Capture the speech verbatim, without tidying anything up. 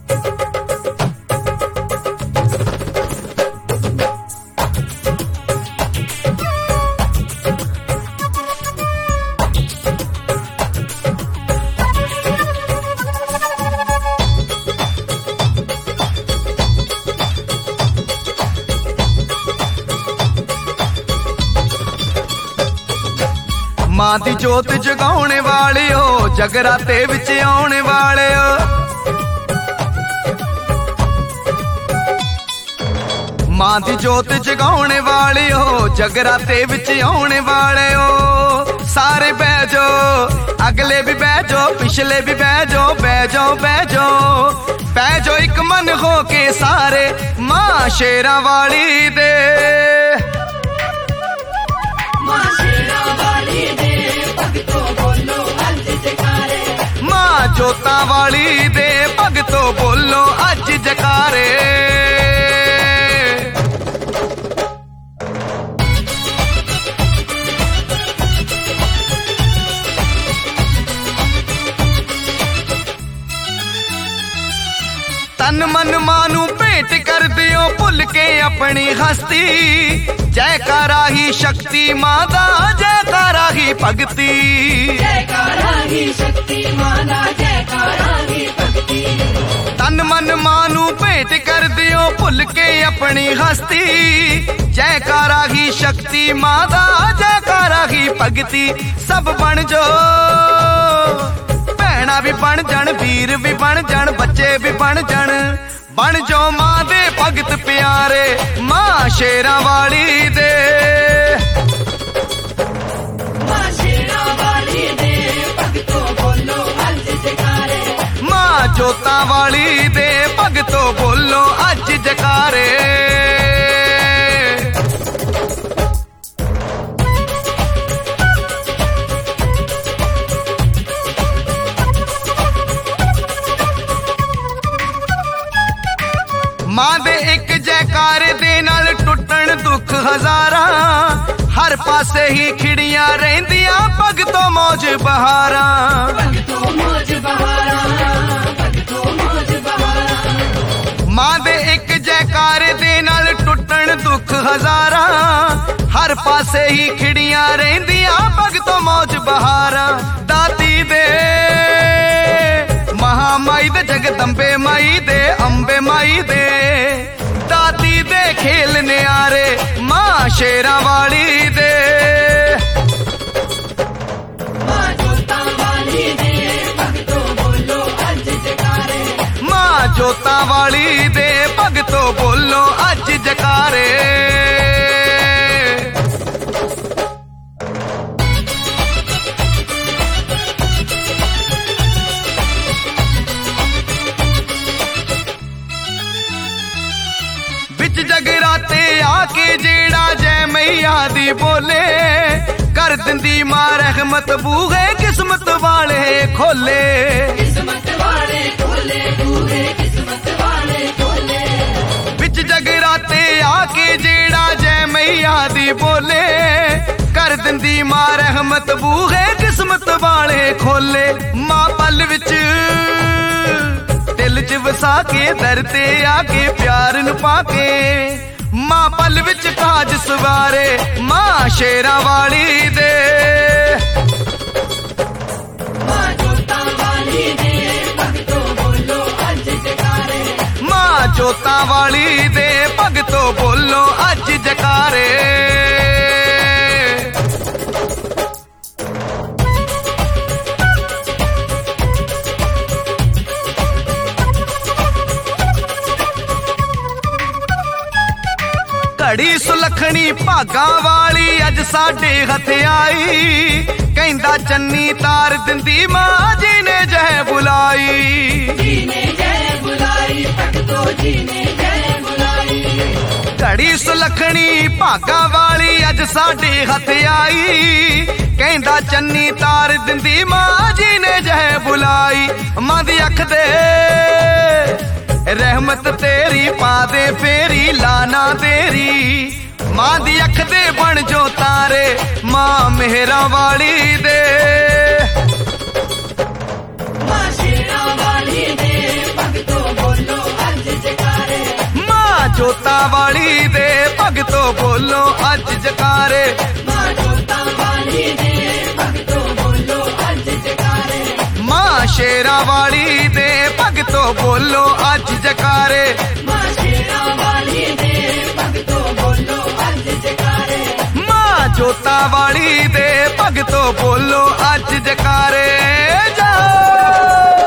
मां दी जोत जगाने वालियो जगराते विच आने वालियो मां दी जोत जगाने वालियो जगराते विच आने वालियो सारे बह जाओ अगले भी बह जाओ पिछले भी बह जाओ बह जाओ बह जाओ बह जाओ एक मन हो के सारे मां शेरा वाली दे मां शेरा वाली दे भगतो बोलो अज जकारे मां जोता वाली दे भगतो बोलो अज जकारे तन मन मानू भेंट कर दियो भुल के अपनी हस्ती जयकारा ही शक्ति मादा जयकारा ही भगती जयकारा ही शक्ति मादा जयकारा ही भगती तन मन मानू भेंट कर दियो भुल के अपनी हस्ती जयकारा ही शक्ति मादा जयकारा ही भगती सब बन जो भैणा भी बन जान वीर भी बन जान बच्चे भी बन जान बन जो मां दे भगत प्यारे मां शेरा वाली दे मां शेरा वाली दे भगतो बोलो अज जकारे मां जोता वाली दे भगतो बोलो अज जकारे मां दे एक जयकारे दे नाल टुटण दुख हजारा हर पासे ही खिड़ियां रहिंदियां भगतो मौज बहारा भगतो मौज बहारा भगतो मौज बहारा मां दे एक जयकारे दे नाल टुटण दुख हजारा हर पासे ही खिड़ियां रहिंदियां भगतो मौज बहारा दाती दे महामाई दे जगदंबे माई दे अंबे माई दे दाती दे खेल न्यारे मां शेरा वाली दे मां जोता वाली दे भगतो बोलो अज जकारे मां जोता वाली दे भगतो बोलो अज जकारे बिच जगराते आके जेड़ा जय मैया दी बोले कर दिंदी मां रहमत बूहे किस्मत वाले खोले किस्मत वाले खोले बूहे किस्मत वाले खोले बिच जगराते आके जेड़ा जय मैया दी बोले कर दिंदी मां रहमत बूहे किस्मत वाले खोले मां पल विच दिल च वसा के दर ते आके प्यार नु पाके मां पल विच ताज सवारे मां शेरा वाली दे मां जोता वाली दे भगतो बोलो अज जकारे मां जोता वाली दे भगतो बोलो अज जकारे घड़ी सुलखनी भागा वाली अज साडे हथ आई कहंदा चन्नी तार दिंदी मां जी ने जय बुलाई जी ने जय बुलाई भगतो जी ने जय बुलाई घड़ी सुलखनी भागा वाली अज साडे हथ आई कहंदा चन्नी तार दिंदी मां जी ने जय बुलाई मां दी अख दे रहमत तेरी पा दे फेरी लाना तेरी मां दी अख दे बन जो तारे मां मेहरा वाली दे मां शेरा वाली दे भगतो बोलो जोता वाली दे भगतो बोलो अज जकारे मां जोता वाली दे भगतो बोलो अज जकारे मां शेरा वाली दे भगतो बोलो अज जकारे मां शेरा वाली दे भगतो बोलो अज जकारे मां जोता वाली दे भगतो बोलो अज जकारे जाओ।